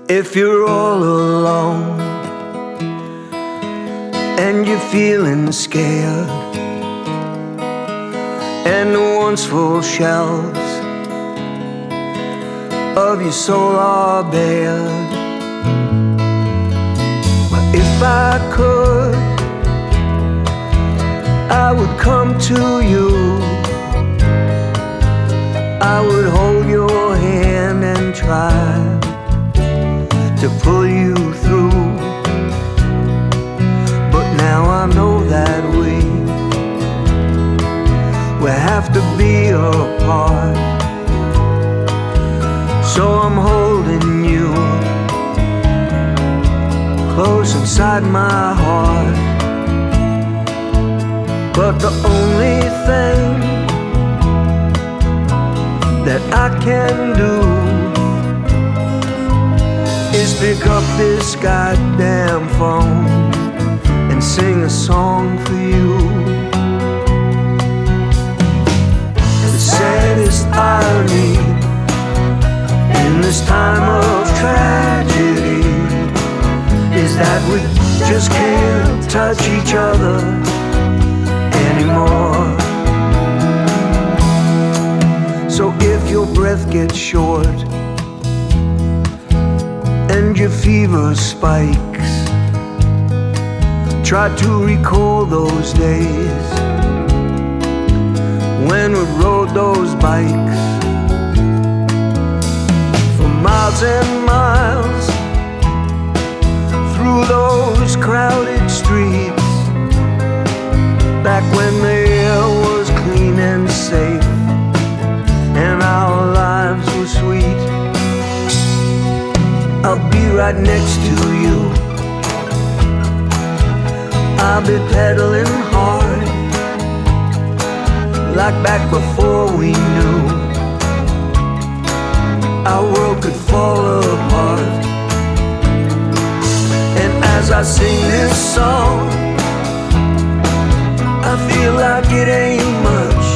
If you're all alone and you're feeling scared, and the once full shelves of your soul are bare, well, if I could, I would come to you. I would hold your hand and try to pull you through. But now I know that we have to be apart. So I'm holding you close inside my heart. But the only thing that I can do is pick up this goddamn phone and sing a song for you. The saddest irony in this time of tragedy is that we just can't touch each other anymore. So if your breath gets short and your fever spikes, try to recall those days when we rode those bikes for miles and miles through those crowded streets, back when the air was clean and safe and our lives were sweet. I'll be right next to you. I'll be pedaling hard, like back before we knew our world could fall apart. And as I sing this song, I feel like it ain't much,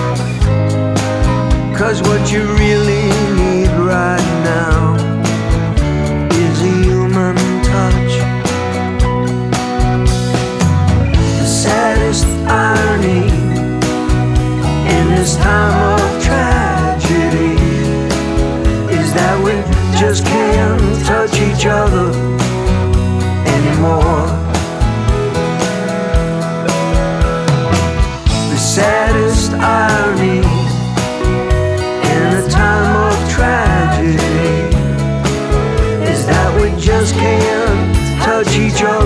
'cause what you really need right now is a human touch. The saddest irony in this time of tragedy is that we just can't touch each other anymore. The saddest irony in a time of tragedy is that we just can't touch each other